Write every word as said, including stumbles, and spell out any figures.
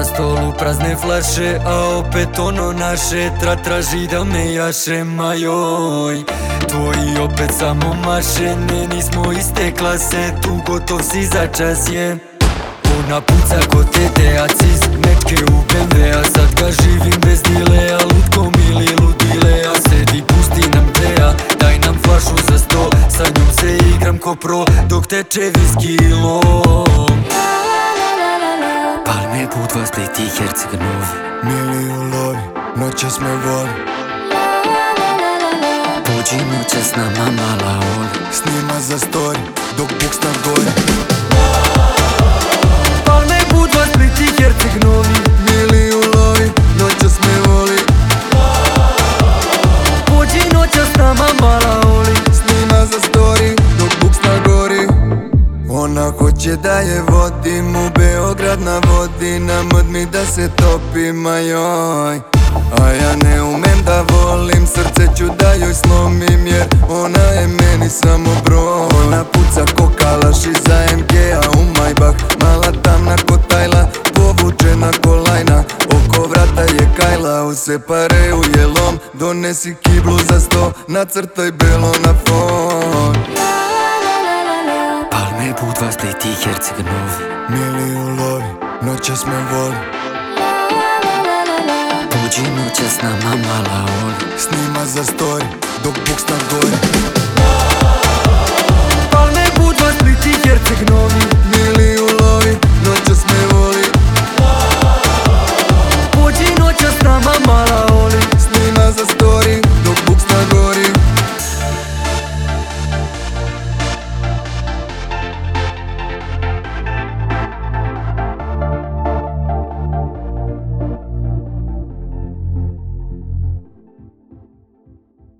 na stolu prazne flaše, a opet ono naše tra traži da me jaše, ma joj. Tvoji opet samo maše, ne nismo iste klase, tu gotov si za čas je. Ona puca ko tete, a cis mečke u B M W, a sad ga živim bez dileja, lutkom ili ludile, a sedi pusti nam teja, daj nam flašu za sto, sa njom se igram ko pro, dok teče viski i lom. Palme, Budva, Split i Herceg Novi, Mili u lovi, noćas me voli. Pođi noća s nama mala Oli, Snima za story, dok buksta gori. Palme, Budva, Split i Herceg Novi, Mili u lovi, noćas me voli. pođi noća s nama mala Oli, Snima za story, dok buksta gori. Ona hoće da je vodim, u Beograd navodi, na md mi da se topim, a joj. A ja ne umem da volim, srce ću da joj slomim, jer ona je meni samo broj. Ona puca ko kalaš iza M G-a u Maybach, mala tamna ko Tajla, povučena ko lajna, oko vrata je Kajla, u separe u jelom, donesi kiblu za sto, nacrtaj belo na fon. Palme, Budva, Split i Herceg Novi, Mili u lovi, noćas me voli. pođi noća s nama mala Oli, Snima za story, dok buksta gori. Palme, Budva, Split i Herceg Novi, Mili